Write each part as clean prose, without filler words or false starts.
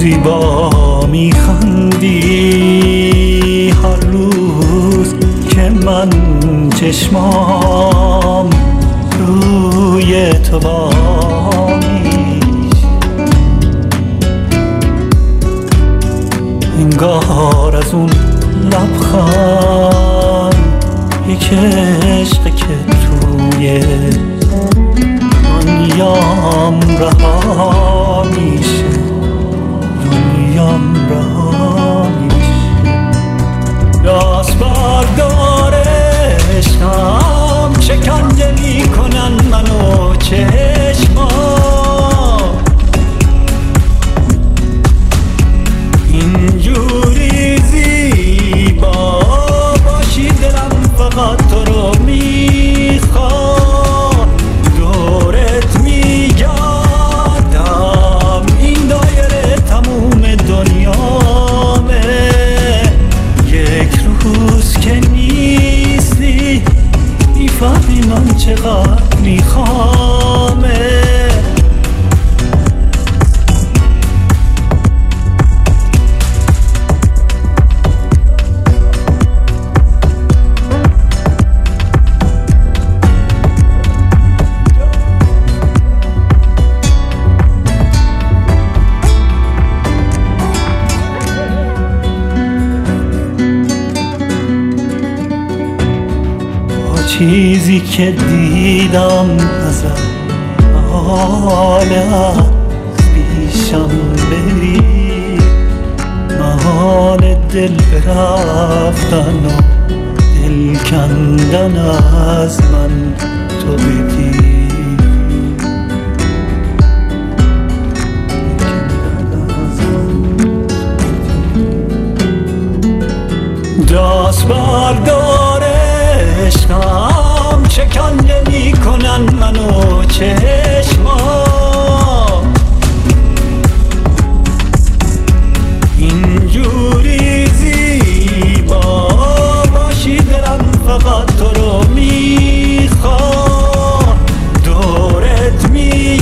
زیبا میخندی هر روز که من چشمام روی تو وامیش، انگار از اون لبخند یک عشق که توی دنیام رها میشه، دنیام رها میشه. دست بردار عشقم شکنجه میکنن منو چشمام، اینجوری زیبا باشی دلم فقط تو رو میخواد، دورت میگردم این دایره تموم دنیامه، یک روز که نیستی میفهمی من چقدر میخوامه. چیزی که دیدم ازت حال از پیشم بری، محال دل برفتن و دل کندن از من تو بدی. دست بردار عشقم شکنجه میکنن منو چشمام، اینجوری زیبا باشی دلم فقط تو رو میخواد، دورت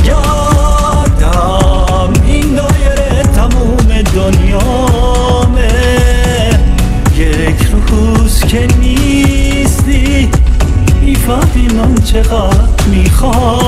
میگردم این دایره تموم دنیامه، یک روز که نیستی میفهمی من چقدر میخوام.